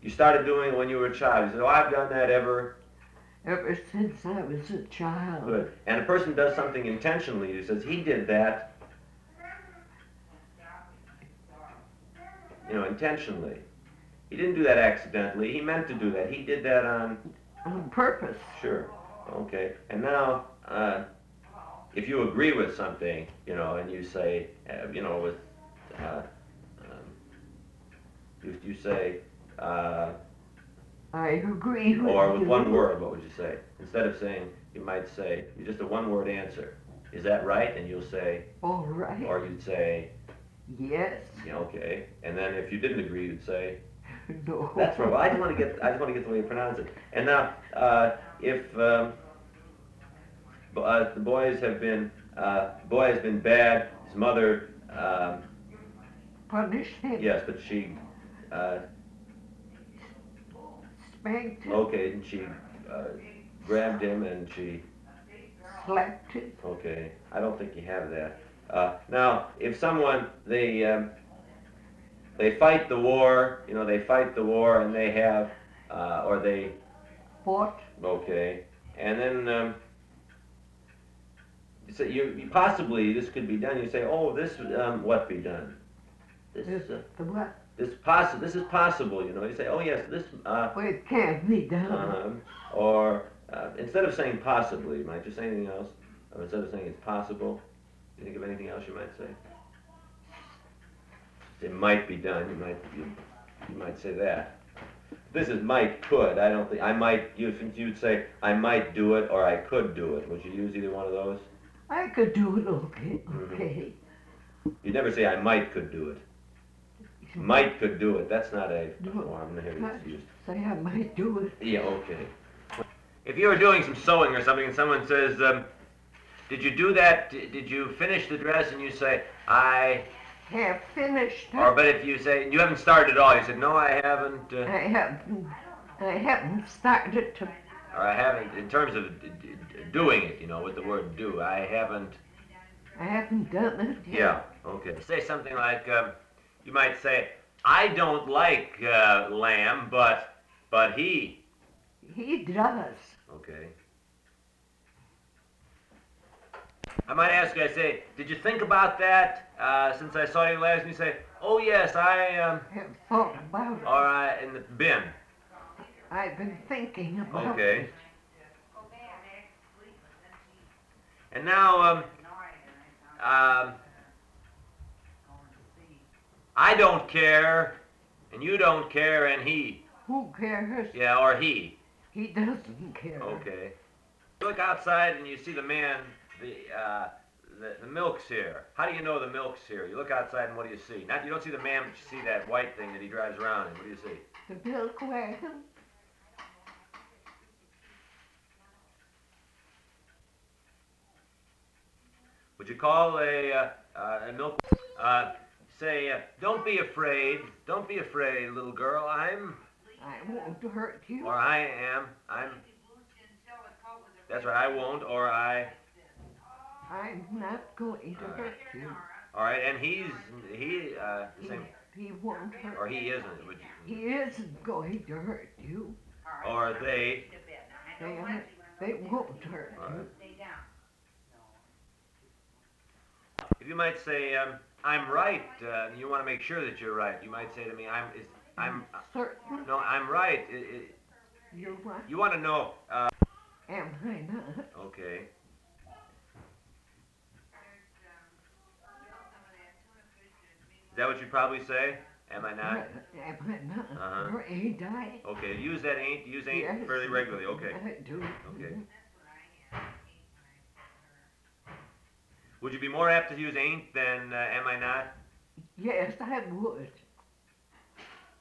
You started doing it when you were a child. You said, oh, I've done that ever. Ever since I was a child. Good. And a person does something intentionally. He says, he did that, intentionally. He didn't do that accidentally. He meant to do that. He did that on purpose. Sure. Okay. And now, if you agree with something, and you say, with, you say, I agree with or with you. one word, what would you say? Instead of saying, you might say, just a one-word answer. Is that right? And you'll say, all right. Or you'd say, yes. Yeah, okay. And then if you didn't agree, you'd say, no. That's right. Well, I just want to get the way you pronounce it. And now, if the boy has been bad, his mother punished him. Yes, but she spanked him. Okay, and she grabbed him and she slapped him. Okay, I don't think you have that. Now, if someone they fight the war, they fight the war and they have or they fought. Okay, and then so you possibly this could be done. You say, oh, this what be done? This the what? This is possible. You say, oh yes, this. Well, it can't be done. Or instead of saying possibly, you might just say anything else. Or instead of saying it's possible, you think of anything else you might say? It might be done. You might say that. This is might could. I don't think I might. You'd say I might do it or I could do it. Would you use either one of those? I could do it. Okay. Okay. You'd never say I might could do it. Might could do it. That's not a form that's used. Say I might do it. Yeah. Okay. If you were doing some sewing or something and someone says, did you do that? Did you finish the dress? And you say, I have finished. But if you say, you haven't started at all, you said, no, I haven't. I haven't started to. Or I haven't, in terms of doing it, with the word do, I haven't done it yet. Yeah, okay. Say something like, you might say, I don't like lamb, but he. He does. Okay. I might ask you, I say, did you think about that since I saw you last? And you say, oh yes, I have thought about it. Or in the bin. I've been thinking about it. Okay. And now, I don't care, and you don't care, and he. Who cares? Yeah, or he. He doesn't care. Okay. You look outside and you see the man, the milk's here. How do you know the milk's here? You look outside and what do you see? You don't see the man, but you see that white thing that he drives around in. What do you see? The milk wagon. Would you call a milk? Say, don't be afraid. Don't be afraid, little girl. I won't hurt you. Or I am. That's right. I won't. Or I'm not going to hurt you. All right, and he same. He won't hurt. Or he isn't. He isn't going to hurt you. Or they. They won't hurt you. If you might say, I'm right, you want to make sure that you're right. You might say to me, I'm certain. No, I'm right. You're right. You want to know. Am I not? Okay. Is that what you'd probably say? Am I not? Am I not? Or ain't I? Okay, use that ain't. Use ain't yes, fairly regularly. Okay. I do. Okay. Would you be more apt to use ain't than am I not? Yes, I would.